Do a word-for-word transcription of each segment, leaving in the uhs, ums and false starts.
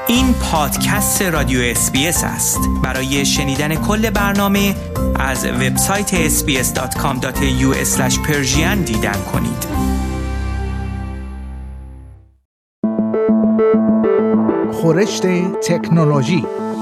این پادکست رادیو اس بی اس است. برای شنیدن کل برنامه از وبسایت اس بی اس دات کام دات ای یو اسلش پرشین دیدن کنید. خورشت تکنولوژی.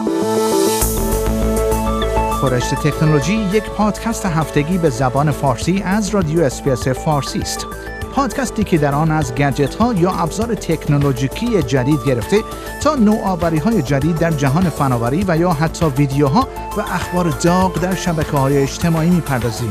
خورشت تکنولوژی یک پادکست هفتگی به زبان فارسی از رادیو اس بی اس فارسی است. پادکستی که در آن از گجت‌ها یا ابزار تکنولوژیکی جدید گرفته تا نوآوری‌های جدید در جهان فناوری و یا حتی ویدیوها و اخبار داغ در شبکه‌های اجتماعی می‌پردازیم.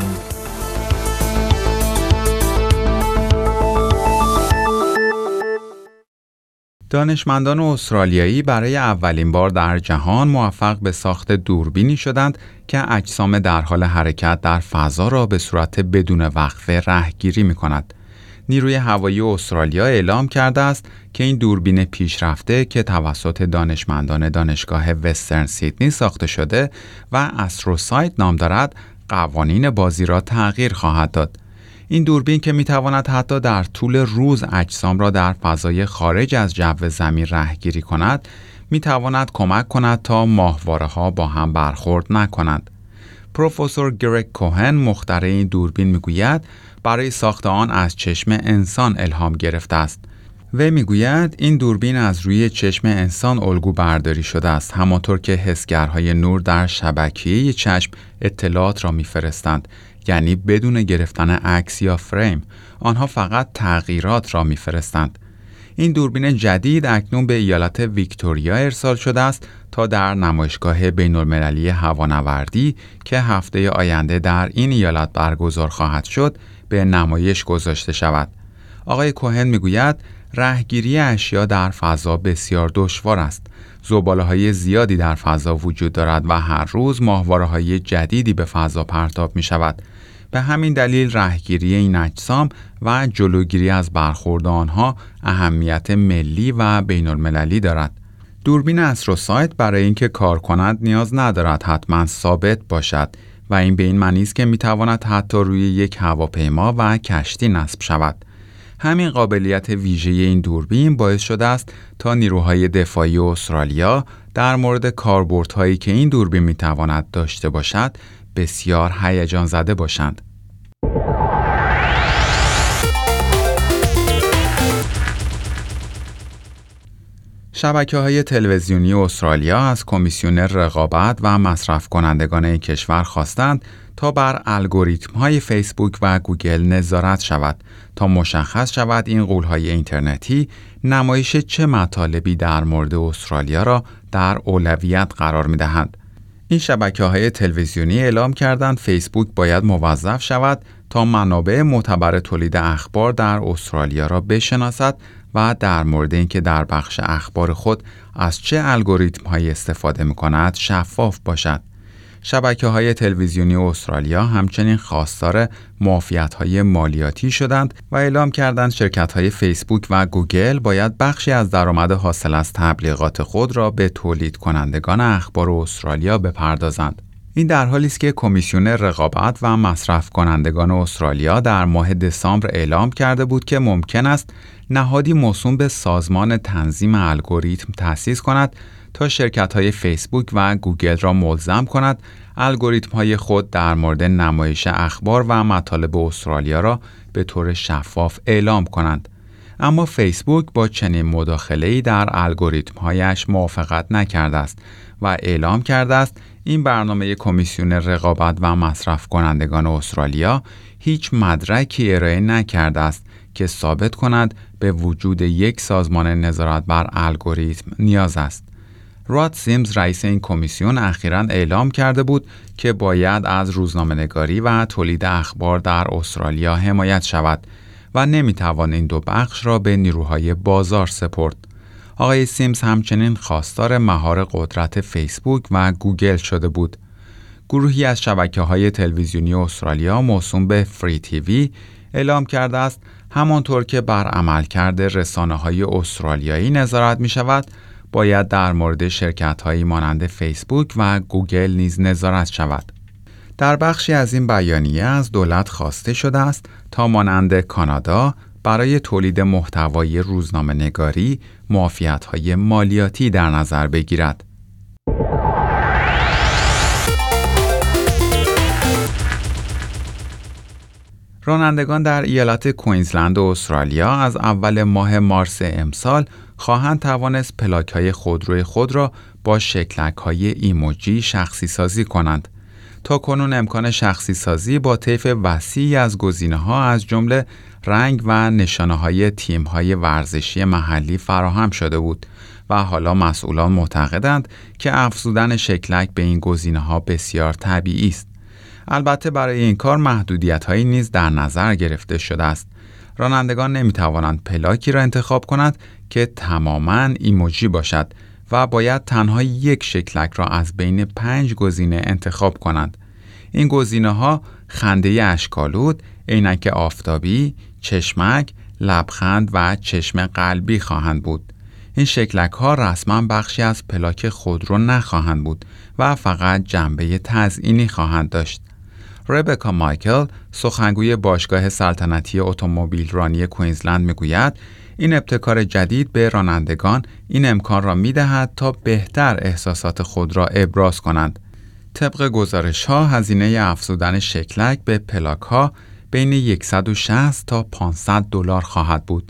دانشمندان استرالیایی برای اولین بار در جهان موفق به ساخت دوربینی شدند که اجسام در حال حرکت در فضا را به صورت بدون وقفه رهگیری می‌کند. نیروی هوایی استرالیا اعلام کرده است که این دوربین پیشرفته که توسط دانشمندان دانشگاه وسترن سیدنی ساخته شده و استروسایت نام دارد، قوانین بازی را تغییر خواهد داد. این دوربین که میتواند حتی در طول روز اجسام را در فضای خارج از جو زمین رهگیری کند، میتواند کمک کند تا ماهواره‌ها با هم برخورد نکنند. پروفسور گرگ کوهن مخترع این دوربین میگوید برای ساخت آن از چشم انسان الهام گرفته است. و میگوید این دوربین از روی چشم انسان الگو برداری شده است، همانطور که حسگرهای نور در شبکیه چشم اطلاعات را میفرستند، یعنی بدون گرفتن عکس یا فریم، آنها فقط تغییرات را میفرستند. این دوربین جدید اکنون به ایالت ویکتوریا ارسال شده است تا در نمایشگاه بین‌المللی هوانوردی که هفته آینده در این ایالت برگزار خواهد شد به نمایش گذاشته شود. آقای کوهن میگوید رهگیری اشیا در فضا بسیار دشوار است. زباله‌های زیادی در فضا وجود دارد و هر روز ماهواره‌های جدیدی به فضا پرتاب می شود. به همین دلیل رهگیری این اجسام و جلوگیری از برخورد آنها اهمیت ملی و بین‌المللی دارد. دوربین استروسایت برای اینکه کار کند نیاز ندارد حتما ثابت باشد و این به این معنی است که میتواند حتی روی یک هواپیما و کشتی نصب شود. همین قابلیت ویژه این دوربین باعث شده است تا نیروهای دفاعی استرالیا در مورد کاربردهایی که این دوربین میتواند داشته باشد بسیار هیجان زده باشند. شبکه‌های تلویزیونی استرالیا از کمیسیون رقابت و مصرف کنندگان این کشور خواستند تا بر الگوریتم‌های فیسبوک و گوگل نظارت شود تا مشخص شود این غول‌های اینترنتی نمایش چه مطالبی در مورد استرالیا را در اولویت قرار می‌دهند. این شبکه‌های تلویزیونی اعلام کردند فیسبوک باید موظف شود تا منابع معتبر تولید اخبار در استرالیا را بشناسد و در مورد اینکه در بخش اخبار خود از چه الگوریتم‌هایی استفاده می‌کند شفاف باشد. شبکه‌های تلویزیونی استرالیا همچنین خواستار معافیت‌های مالیاتی شدند و اعلام کردند شرکت‌های فیسبوک و گوگل باید بخشی از درآمد حاصل از تبلیغات خود را به تولید کنندگان اخبار استرالیا بپردازند. این در حالی است که کمیسیون رقابت و مصرف کنندگان استرالیا در ماه دسامبر اعلام کرده بود که ممکن است نهادی موسوم به سازمان تنظیم الگوریتم تأسیس کند تا شرکت‌های فیسبوک و گوگل را ملزم کند الگوریتم‌های خود در مورد نمایش اخبار و مطالب استرالیا را به طور شفاف اعلام کنند. اما فیسبوک با چنین مداخله‌ای در الگوریتم‌هایش موافقت نکرده است و اعلام کرده است این برنامه کمیسیون رقابت و مصرف کنندگان استرالیا هیچ مدرکی ارائه نکرده است که ثابت کند به وجود یک سازمان نظارت بر الگوریتم نیاز است. راد سیمز رئیس این کمیسیون اخیراً اعلام کرده بود که باید از روزنامه‌نگاری و تولید اخبار در استرالیا حمایت شود و نمیتوان این دو بخش را به نیروهای بازار سپرد. آقای سیمز همچنین خواستار مهار قدرت فیسبوک و گوگل شده بود. گروهی از شبکه‌های تلویزیونی استرالیا موسوم به فری تیوی اعلام کرده است همانطور که بر عملکرد رسانه‌های استرالیایی نظارت می‌شود، باید در مورد شرکت‌هایی مانند فیسبوک و گوگل نیز نظارت شود. در بخشی از این بیانیه از دولت خواسته شده است تا مانند کانادا برای تولید محتوای روزنامه‌نگاری معافیت‌های مالیاتی در نظر بگیرد. رانندگان در ایالت کوینزلند و استرالیا از اول ماه مارس امسال خواهند توانست پلاک‌های خودروی خود را با شکلک‌های ایموجی شخصی سازی کنند. تا کنون امکان شخصی سازی با طیف وسیعی از گزینه‌ها از جمله رنگ و نشانه‌های تیم‌های ورزشی محلی فراهم شده بود و حالا مسئولان معتقدند که افزودن شکلک به این گزینه‌ها بسیار طبیعی است. البته برای این کار محدودیت‌هایی نیز در نظر گرفته شده است. رانندگان نمی‌توانند پلاکی را انتخاب کنند که تماماً ایموجی باشد و باید تنها یک شکلک را از بین پنج گزینه انتخاب کنند. این گزینه‌ها خنده اشک‌آلود، عینک آفتابی، چشمک، لبخند و چشم قلبی خواهند بود. این شکلک‌ها رسما بخشی از پلاک خودرو نخواهند بود و فقط جنبه تزئینی خواهند داشت. ربکا مایکل، سخنگوی باشگاه سلطنتی اتومبیل رانی کوینزلند میگوید این ابتکار جدید به رانندگان این امکان را می‌دهد تا بهتر احساسات خود را ابراز کنند. طبق گزارش‌ها هزینه افزودن شکلک به پلاک‌ها بین صد و شصت تا پانصد دلار خواهد بود.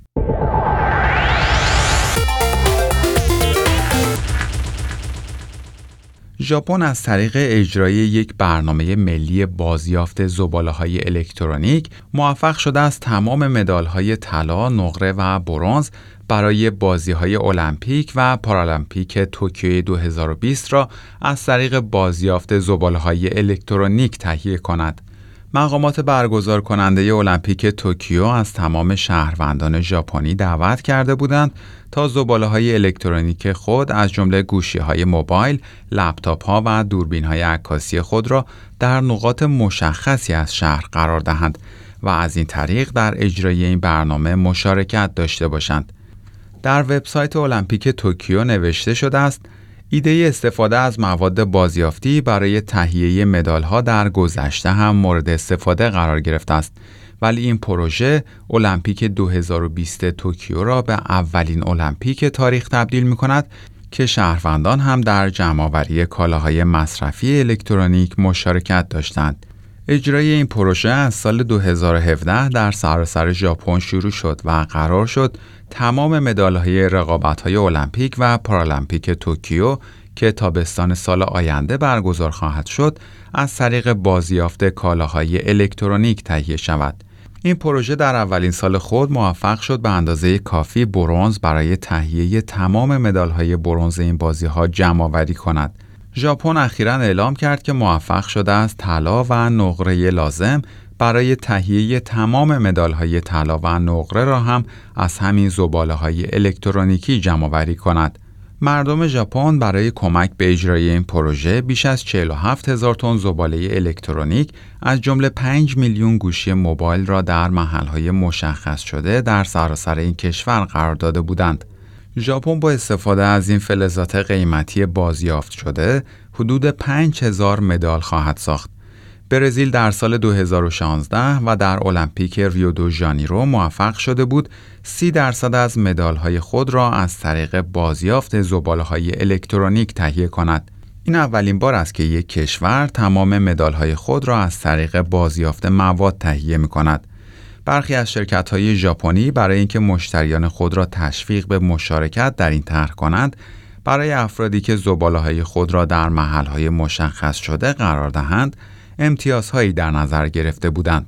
ژاپن از طریق اجرای یک برنامه ملی بازیافت زباله‌های الکترونیک موفق شده است تمام مدال‌های طلا، نقره و برنز برای بازی‌های المپیک و پارالمپیک توکیو دو هزار و بیست را از طریق بازیافت زباله‌های الکترونیک تهیه کند. مقامات برگزار کننده المپیک توکیو از تمام شهروندان ژاپنی دعوت کرده بودند تا زباله‌های الکترونیک خود از جمله گوشی‌های موبایل، لپتاپ‌ها و دوربین‌های عکاسی خود را در نقاط مشخصی از شهر قرار دهند و از این طریق در اجرای این برنامه مشارکت داشته باشند. در وبسایت المپیک توکیو نوشته شده است: ایده استفاده از مواد بازیافتی برای تهیه مدال‌ها در گذشته هم مورد استفاده قرار گرفته است، ولی این پروژه المپیک دو هزار و بیست توکیو را به اولین المپیک تاریخ تبدیل می‌کند که شهروندان هم در جمع‌آوری کالاهای مصرفی الکترونیک مشارکت داشتند. اجرای این پروژه از سال دو هزار و هفده در سراسر ژاپن شروع شد و قرار شد تمام مدال‌های رقابت‌های المپیک و پارالمپیک توکیو که تابستان سال آینده برگزار خواهد شد از طریق بازیافت کالاهای الکترونیک تهیه شود. این پروژه در اولین سال خود موفق شد به اندازه کافی برنز برای تهیه تمام مدال‌های برنز این بازی‌ها جمع‌آوری کند. ژاپن اخیراً اعلام کرد که موفق شده است طلا و نقره لازم برای تهیه تمام مدال‌های طلا و نقره را هم از همین زباله‌های الکترونیکی جمع‌آوری کند. مردم ژاپن برای کمک به اجرای این پروژه بیش از چهل و هفت هزار تن زباله الکترونیک از جمله پنج میلیون گوشی موبایل را در محل‌های مشخص شده در سراسر این کشور قرار داده بودند. ژاپن با استفاده از این فلزات قیمتی بازیافت شده حدود پنج هزار مدال خواهد ساخت. برزیل در سال دو هزار و شانزده و در المپیک ریو دو ژانیرو موفق شده بود سی درصد از مدال‌های خود را از طریق بازیافت زباله‌های الکترونیک تهیه کند. این اولین بار است که یک کشور تمام مدال‌های خود را از طریق بازیافت مواد تهیه می‌کند. برخی از شرکت‌های ژاپنی برای اینکه مشتریان خود را تشویق به مشارکت در این طرح کنند، برای افرادی که زباله‌های خود را در محل‌های مشخص شده قرار دهند، امتیازهایی در نظر گرفته بودند.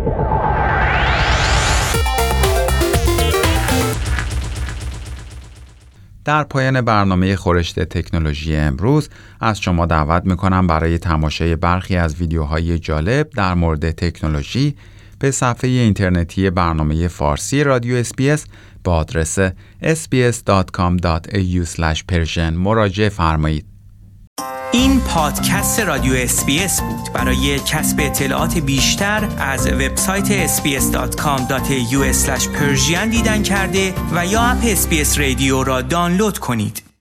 در پایان برنامه خورشت تکنولوژی امروز از شما دعوت می‌کنم برای تماشای برخی از ویدیوهای جالب در مورد تکنولوژی به صفحه اینترنتی برنامه فارسی رادیو اس بی اس با آدرس اس بی اس دات کام دات ای یو اسلش پرشن مراجعه فرمایید. این پادکست رادیو اس بی اس بود. برای کسب اطلاعات بیشتر از وبسایت اس بی اس دات کام دات ای یو اسلش پرشن دیدن کرده و یا اپ اس بی اس رادیو را دانلود کنید.